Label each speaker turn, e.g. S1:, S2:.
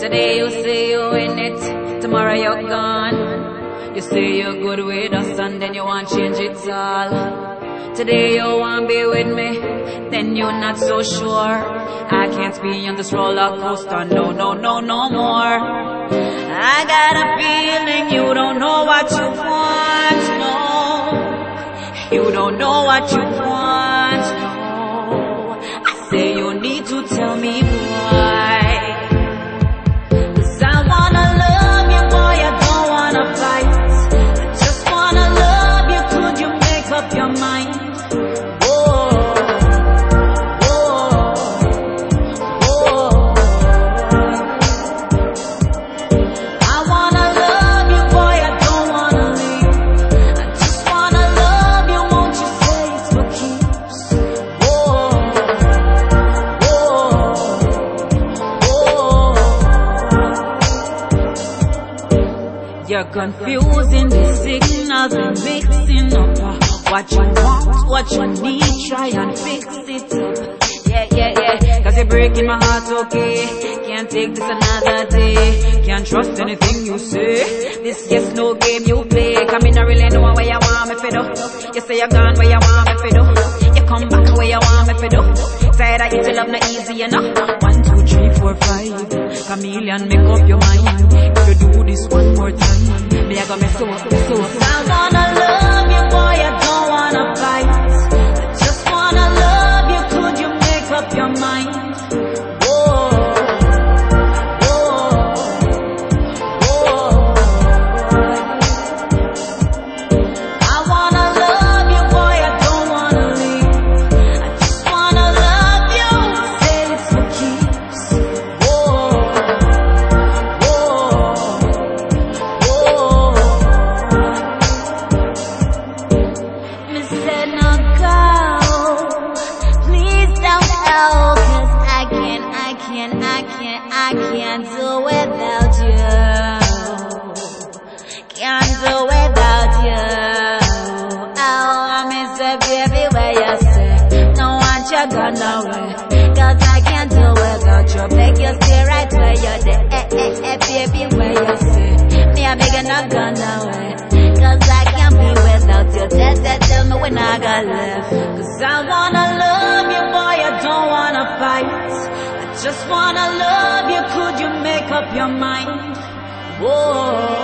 S1: Today you say you in it, tomorrow you're gone. You say you're good with us and then you want change it all. Today you want be with me, then you're not so sure. I can't be on this roller coaster, no, no, no, no more. I got a feeling you don't know what you want, no. You don't know what you want, no. I say you need to tell me why. 'Cause I wanna love you, boy, I don't wanna fight. I just wanna love you, could you make up your mind? You're confusing the signals and mixing up what you want, what you need, try and fix it up. Yeah, yeah, yeah, 'cause you're breaking my heart, okay. Can't take this another day. Can't trust anything you say. This yes, no game you play. Come in, I really know where you want me for do. You say you're gone where you want me for do. You come back where you want me for do. Tired of easy love, not easy enough. 1, 2, 3, 4, 5. Chameleon, make up your mind. If you do this one more time, me I got me so. I wanna love you, boy, I don't wanna fight. I just wanna love you, could you make up your mind? I can't do without you. Can't do without you. Oh, I miss the baby where you say don't want you gone away. 'Cause I can't do without you. Beg you stay right where you're there. Baby where you say me I beg you not gone away. 'Cause I can't be without you. Tell me when I got left. 'Cause I wanna love you, boy, I don't wanna fight. Just wanna love you, could you make up your mind? Whoa.